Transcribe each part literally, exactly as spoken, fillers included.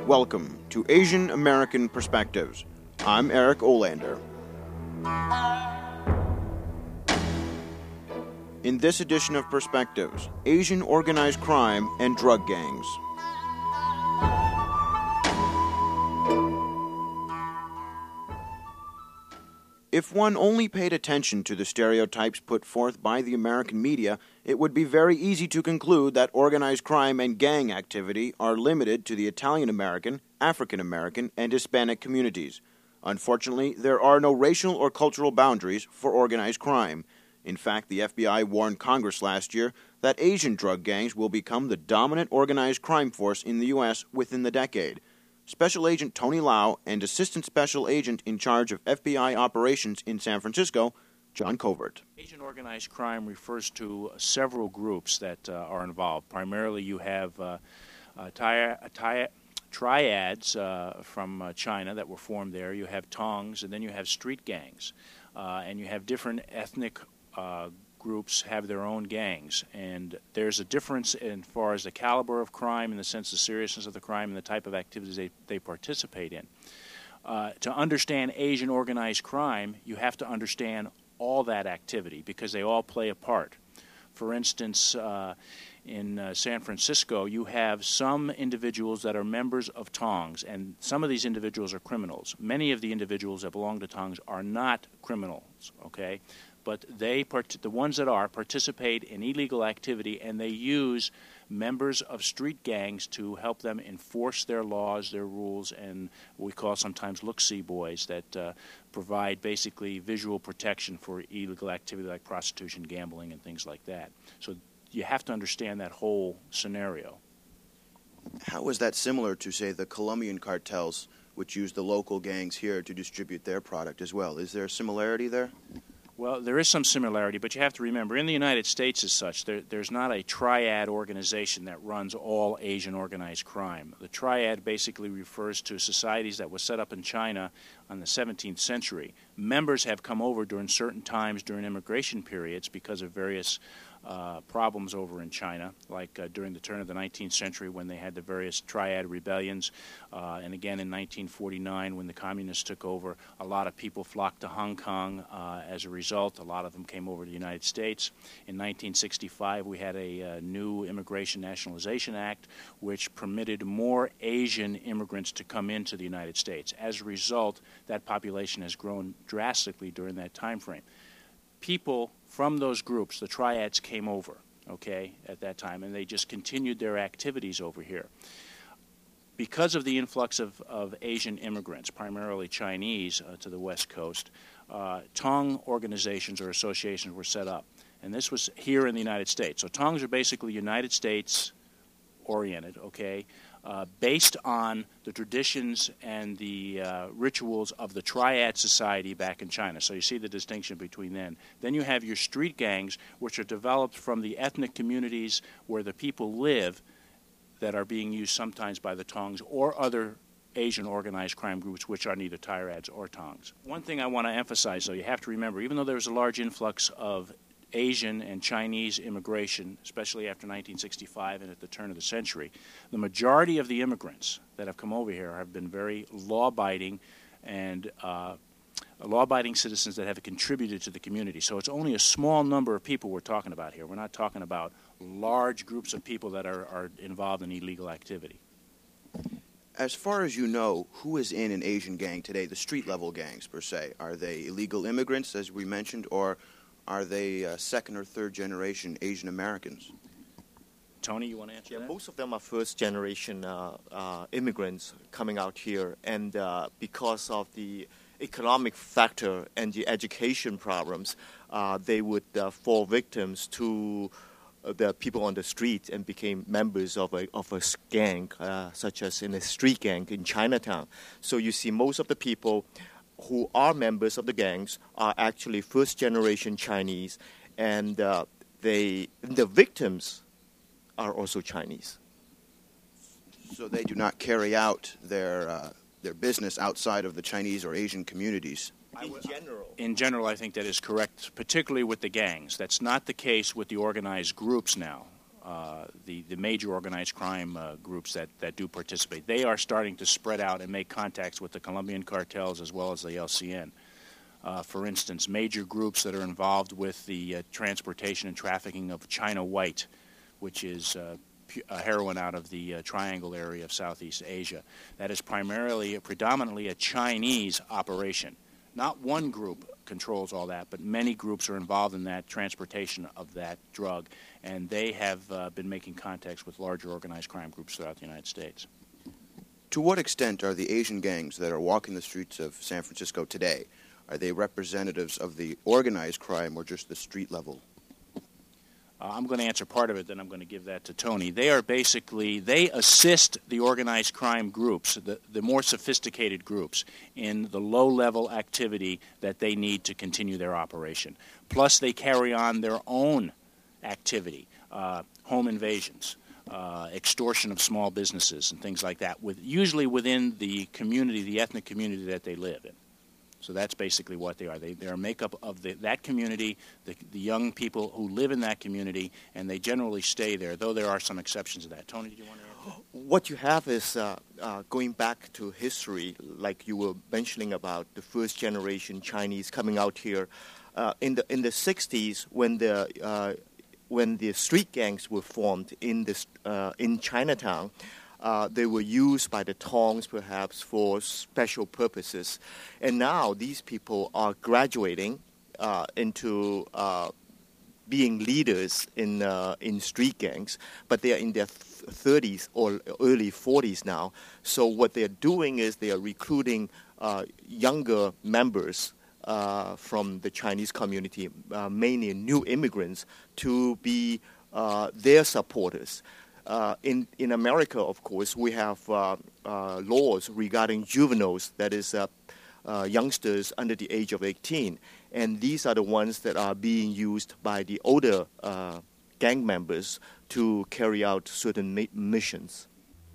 Welcome to Asian American Perspectives. I'm Eric Olander. In this edition of Perspectives, Asian organized crime and drug gangs. If one only paid attention to the stereotypes put forth by the American media, it would be very easy to conclude that organized crime and gang activity are limited to the Italian American, African American, and Hispanic communities. Unfortunately, there are no racial or cultural boundaries for organized crime. In fact, the F B I warned Congress last year that Asian drug gangs will become the dominant organized crime force in the U S within the decade. Special Agent Tony Lau and Assistant Special Agent in charge of F B I operations in San Francisco, John Covert. Asian organized crime refers to several groups that uh, are involved. Primarily, you have uh, uh, tri- tri- triads uh, from uh, China that were formed there. You have tongs, and then you have street gangs. Uh, and you have different ethnic uh, groups have their own gangs, and there's a difference in far as the caliber of crime, in the sense the seriousness of the crime and the type of activities they, they participate in. Uh, to understand Asian organized crime, you have to understand all that activity because they all play a part. For instance, uh, in uh, San Francisco, you have some individuals that are members of tongs, and some of these individuals are criminals. Many of the individuals that belong to tongs are not criminals, okay? But they, part- the ones that are, participate in illegal activity, and they use members of street gangs to help them enforce their laws, their rules, and what we call sometimes look-see boys that uh, provide basically visual protection for illegal activity like prostitution, gambling, and things like that. So you have to understand that whole scenario. How is that similar to, say, the Colombian cartels, which use the local gangs here to distribute their product as well? Is there a similarity there? Well, there is some similarity, but you have to remember, in the United States as such, there, there's not a triad organization that runs all Asian organized crime. The triad basically refers to societies that were set up in China in the seventeenth century. Members have come over during certain times during immigration periods because of various uh, problems over in China, like uh, during the turn of the nineteenth century when they had the various triad rebellions, uh, and again in nineteen forty-nine when the communists took over. A lot of people flocked to Hong Kong uh, as a result. A lot of them came over to the United States. In nineteen sixty-five, we had a uh, new Immigration Nationalization Act, which permitted more Asian immigrants to come into the United States. As a result, that population has grown drastically during that time frame. People from those groups, the triads, came over, okay, at that time, and they just continued their activities over here. Because of the influx of, of Asian immigrants, primarily Chinese, uh, to the West Coast, uh, Tong organizations or associations were set up. And this was here in the United States. So Tongs are basically United States oriented, okay, uh, based on the traditions and the uh, rituals of the Triad Society back in China. So you see the distinction between them. Then you have your street gangs, which are developed from the ethnic communities where the people live that are being used sometimes by the Tongs or other Asian organized crime groups, which are neither triads or tongs. One thing I want to emphasize, though, you have to remember, even though there was a large influx of Asian and Chinese immigration, especially after nineteen sixty-five and at the turn of the century, the majority of the immigrants that have come over here have been very law-abiding and uh, law-abiding citizens that have contributed to the community. So it's only a small number of people we're talking about here. We're not talking about large groups of people that are, are involved in illegal activity. As far as you know, who is in an Asian gang today, the street-level gangs, per se? Are they illegal immigrants, as we mentioned, or are they uh, second or third generation Asian Americans? Tony, you want to answer yeah, that? Most of them are first generation uh, uh, immigrants coming out here, and uh, because of the economic factor and the education problems, uh, they would uh, fall victims to uh, the people on the street and became members of a of a gang, uh, such as in a street gang in Chinatown. So you see most of the people who are members of the gangs are actually first-generation Chinese, and uh, they the victims are also Chinese. So they do not carry out their uh, their business outside of the Chinese or Asian communities. In general. In general, I think that is correct, particularly with the gangs. That's not the case with the organized groups now. uh, the, the major organized crime uh, groups that, that do participate. They are starting to spread out and make contacts with the Colombian cartels as well as the L C N. Uh, for instance, major groups that are involved with the uh, transportation and trafficking of China White, which is uh, pu- uh, heroin out of the uh, Triangle area of Southeast Asia. That is primarily, predominantly a Chinese operation. Not one group controls all that, but many groups are involved in that transportation of that drug, and they have uh, been making contacts with larger organized crime groups throughout the United States. To what extent are the Asian gangs that are walking the streets of San Francisco today, are they representatives of the organized crime or just the street level? Uh, I'm going to answer part of it, then I'm going to give that to Tony. They are basically, they assist the organized crime groups, the, the more sophisticated groups, in the low-level activity that they need to continue their operation. Plus, they carry on their own activity, uh, home invasions, uh, extortion of small businesses, and things like that, with, usually within the community, the ethnic community that they live in. So that's basically what they are. They, they're a makeup of the, that community, the, the young people who live in that community, and they generally stay there, though there are some exceptions to that. Tony, did you want to add? What you have is, uh, uh, going back to history, like you were mentioning about the first generation Chinese coming out here. Uh, in the in the sixties, when the uh, when the street gangs were formed in this uh, in Chinatown, Uh, they were used by the Tongs, perhaps, for special purposes. And now these people are graduating uh, into uh, being leaders in uh, in street gangs, but they are in their th- thirties or early forties now. So what they are doing is they are recruiting uh, younger members uh, from the Chinese community, uh, mainly new immigrants, to be uh, their supporters. Uh, in, in America, of course, we have uh, uh, laws regarding juveniles, that is, uh, uh, youngsters under the age of eighteen. And these are the ones that are being used by the older uh, gang members to carry out certain ma- missions.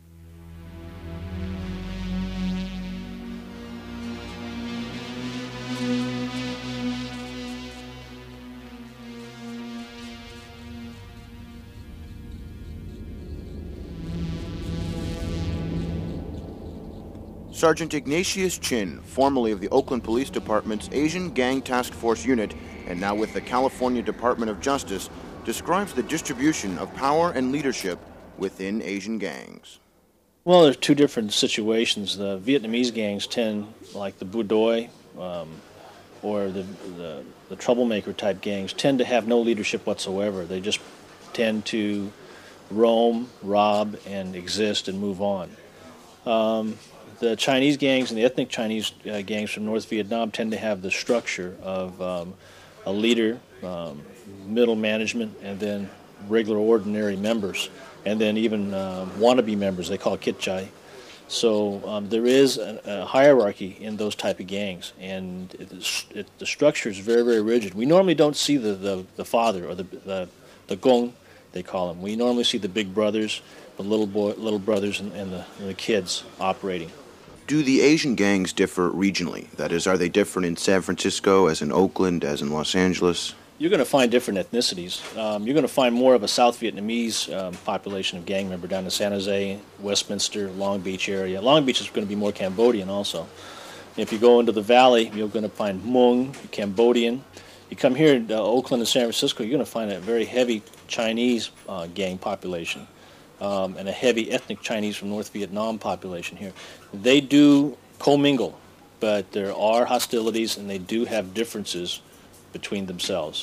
Sergeant Ignatius Chin, formerly of the Oakland Police Department's Asian Gang Task Force Unit and now with the California Department of Justice, describes the distribution of power and leadership within Asian gangs. Well, there's two different situations. The Vietnamese gangs tend, like the Bù Đói um, or the, the the troublemaker type gangs, tend to have no leadership whatsoever. They just tend to roam, rob, and exist and move on. Um, The Chinese gangs and the ethnic Chinese uh, gangs from North Vietnam tend to have the structure of um, a leader, um, middle management, and then regular ordinary members, and then even uh, wannabe members they call Kit Chai. So um, there is a, a hierarchy in those type of gangs, and it is, it, the structure is very, very rigid. We normally don't see the, the, the father or the, the, the gong, they call them. We normally see the big brothers, the little boy, little brothers, and, and, the, and the kids operating. Do the Asian gangs differ regionally? That is, are they different in San Francisco, as in Oakland, as in Los Angeles? You're going to find different ethnicities. Um, you're going to find more of a South Vietnamese um, population of gang member down in San Jose, Westminster, Long Beach area. Long Beach is going to be more Cambodian also. If you go into the valley, you're going to find Hmong, Cambodian. You come here in uh, Oakland and San Francisco, you're going to find a very heavy Chinese uh, gang population. Um, and a heavy ethnic Chinese from North Vietnam population here. They do commingle, but there are hostilities and they do have differences between themselves.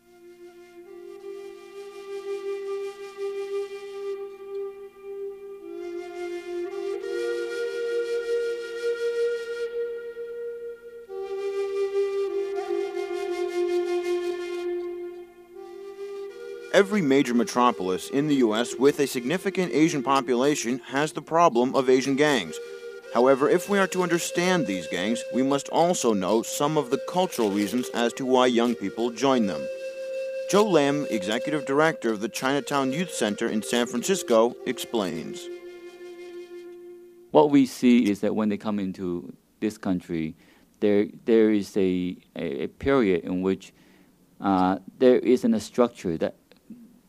Every major metropolis in the U S with a significant Asian population has the problem of Asian gangs. However, if we are to understand these gangs, we must also know some of the cultural reasons as to why young people join them. Joe Lam, Executive Director of the Chinatown Youth Center in San Francisco, explains. What we see is that when they come into this country, there there is a, a, a period in which uh, there isn't a structure that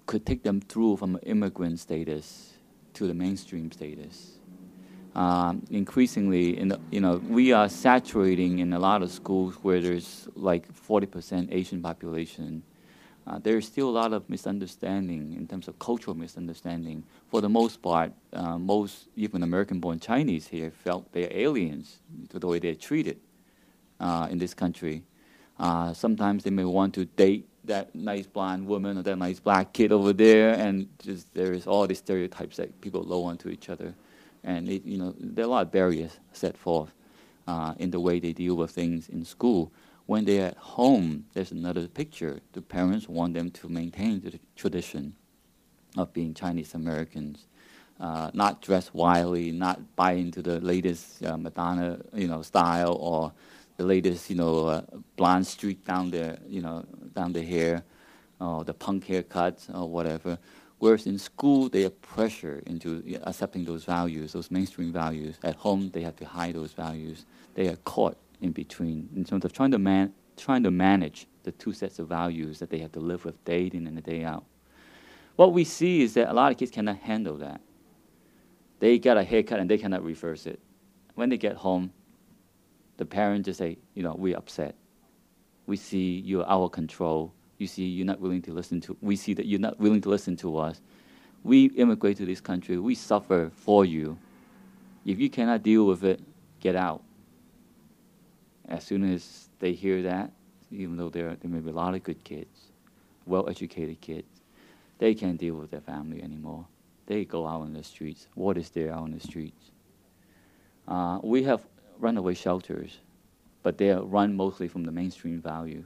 could take them through from an immigrant status to the mainstream status. Um, increasingly, in the, you know, we are saturating in a lot of schools where there's like forty percent Asian population. Uh, there's still a lot of misunderstanding in terms of cultural misunderstanding. For the most part, uh, most even American-born Chinese here felt they're aliens to the way they're treated uh, in this country. Uh, sometimes they may want to date that nice blonde woman or that nice black kid over there, and just there's all these stereotypes that people low onto each other. And it, you know, there are a lot of barriers set forth uh, in the way they deal with things in school. When they're at home, there's another picture. The parents want them to maintain the tradition of being Chinese Americans, uh, not dress wildly, not buy into the latest uh, Madonna, you know, style or the latest, you know, uh, blonde streak down their, you know, down the hair, or the punk haircuts or whatever. Whereas in school, they are pressured into accepting those values, those mainstream values. At home, they have to hide those values. They are caught in between in terms of trying to man, trying to manage the two sets of values that they have to live with day in and day out. What we see is that a lot of kids cannot handle that. They get a haircut and they cannot reverse it. When they get home, the parents just say, you know, we're upset. We see you're out of control. You see you're not willing to listen to, we see that you're not willing to listen to us. We immigrate to this country. We suffer for you. If you cannot deal with it, get out. As soon as they hear that, even though there, there may be a lot of good kids, well-educated kids, they can't deal with their family anymore. They go out on the streets. What is there out on the streets? Uh, we have runaway shelters, but they are run mostly from the mainstream value.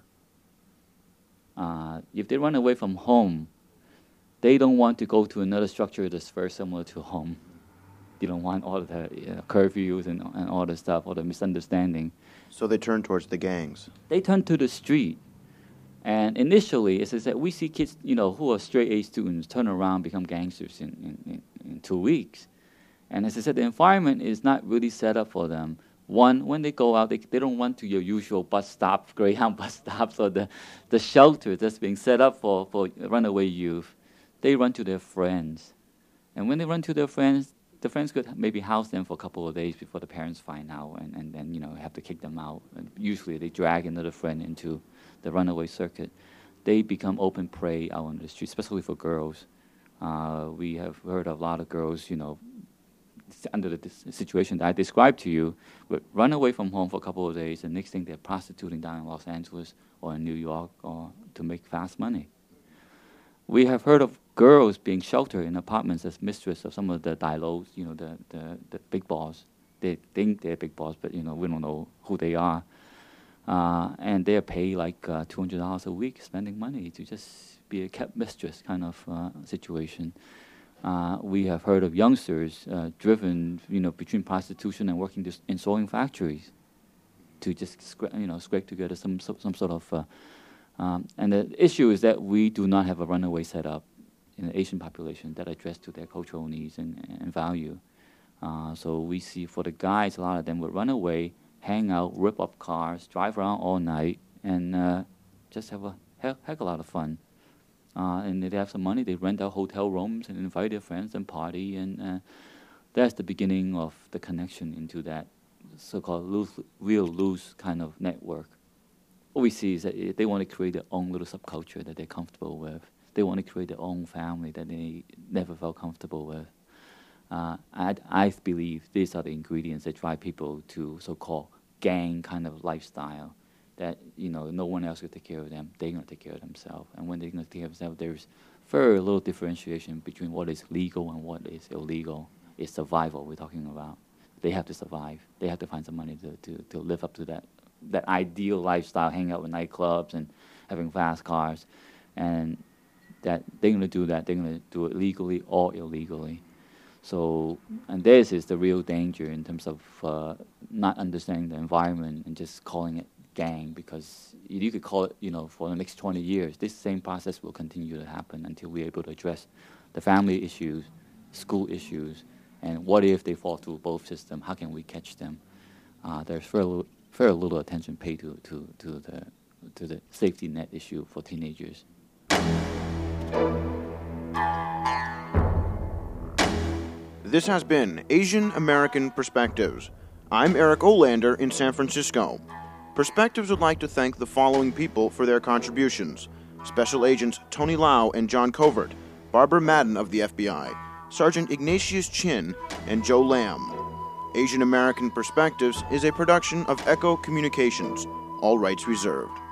Uh, if they run away from home, they don't want to go to another structure that's very similar to home. They don't want all of the you know, curfews and, and all the stuff, all the misunderstanding. So they turn towards the gangs. They turn to the street. And initially, as I said, we see kids, you know, who are straight-A students turn around, become gangsters in, in, in, in two weeks. And as I said, the environment is not really set up for them. One, when they go out, they, they don't run to your usual bus stops, Greyhound bus stops, or the, the shelter that's being set up for, for runaway youth. They run to their friends. And when they run to their friends, the friends could maybe house them for a couple of days before the parents find out and, and then, you know, have to kick them out. And usually they drag another friend into the runaway circuit. They become open prey out on the street, especially for girls. Uh, we have heard of a lot of girls, you know, under the situation that I described to you, would run away from home for a couple of days, and next thing they're prostituting down in Los Angeles or in New York or to make fast money. We have heard of girls being sheltered in apartments as mistress of some of the dilos, you know, the, the, the big boss. They think they're big boss, but, you know, we don't know who they are. Uh, and they're paid like uh, two hundred dollars a week, spending money to just be a kept mistress kind of uh, situation. Uh, we have heard of youngsters uh, driven, you know, between prostitution and working in sewing factories to just, scra- you know, scrape together some some, some sort of. Uh, um, and the issue is that we do not have a runaway set up in the Asian population that address to their cultural needs and, and value. Uh, so we see for the guys, a lot of them would run away, hang out, rip up cars, drive around all night, and uh, just have a heck, heck a lot of fun. Uh, and if they have some money, they rent out hotel rooms and invite their friends and party, and uh, that's the beginning of the connection into that so-called loose, real loose kind of network. What we see is that they want to create their own little subculture that they're comfortable with. They want to create their own family that they never felt comfortable with. Uh, I, I believe these are the ingredients that drive people to so-called gang kind of lifestyle. That, you know, no one else will take care of them. They're going to take care of themselves. And when they're going to take care of themselves, there's very little differentiation between what is legal and what is illegal. It's survival we're talking about. They have to survive. They have to find some money to, to, to live up to that, that ideal lifestyle, hanging out with nightclubs and having fast cars. And that they're going to do that. They're going to do it legally or illegally. So, and this is the real danger in terms of uh, not understanding the environment and just calling it gang, because you could call it, you know, for the next twenty years, this same process will continue to happen until we're able to address the family issues, school issues, and what if they fall through both systems? How can we catch them? Uh, there's very little, very little attention paid to, to, to, the, to the safety net issue for teenagers. This has been Asian American Perspectives. I'm Eric Olander in San Francisco. Perspectives would like to thank the following people for their contributions: Special Agents Tony Lau and John Covert, Barbara Madden of the F B I, Sergeant Ignatius Chin, and Joe Lamb. Asian American Perspectives is a production of Echo Communications. All rights reserved.